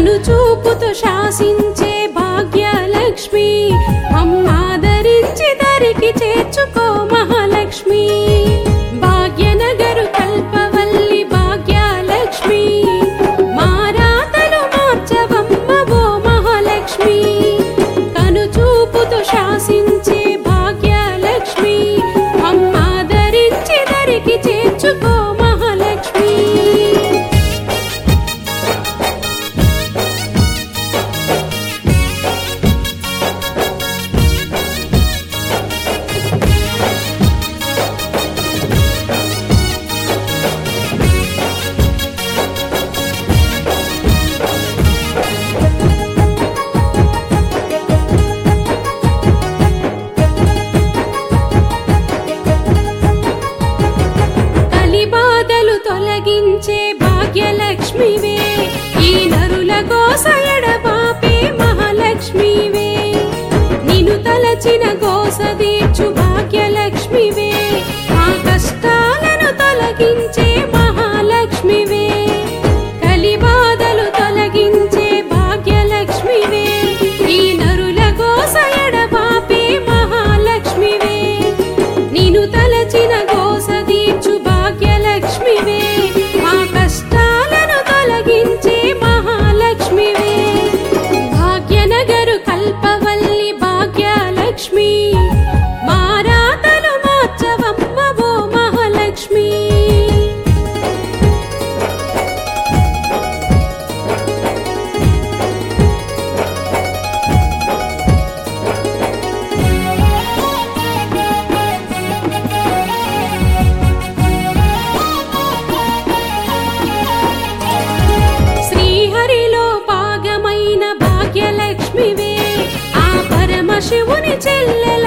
కనుచూపుతో శాసించే భాగ్యలక్ష్మి, మమ్మాదరించి దరికి చేర్చుకో మహాలక్ష్మి. భాగ్యనగరు కల్పవల్లి భాగ్యలక్ష్మి, మారాతలు మార్చవమ్మ ఓ మహాలక్ష్మి. కనుచూపుతో శాసించే భాగ్యలక్ష్మి, మమ్మాదరించి దరికి చేర్చుకో మహాలక్ష్మి. తొలగించే భాగ్యలక్ష్మివే, ఈ నరుల గోస ఎడబాపే మహాలక్ష్మివే. నిన్ను తలచిన గోస తీర్చు భాగ్యలక్ష్మివే, ఆ కష్టాలను తొలగించే మహాలక్ష్మివే. కలిబాధలు తొలగించే భాగ్యలక్ష్మివే, ఈ నరుల గోస ఎడబాపే మహాలక్ష్మివే. నిన్ను తలచిన గోస తీర్చు భాగ్యలక్ష్మివే, మా కష్టాలను తొలగించే మహాలక్ష్మివే. భాగ్యనగరు కల్పవల్లి భాగ్యలక్ష్మి, మారాతలు మార్చవమ్మ ఓ మహాలక్ష్మి. శ్రీహరిలో భాగమైన భాగ్యలక్ష్మివే, ఆ పరమశివుని చెల్లెల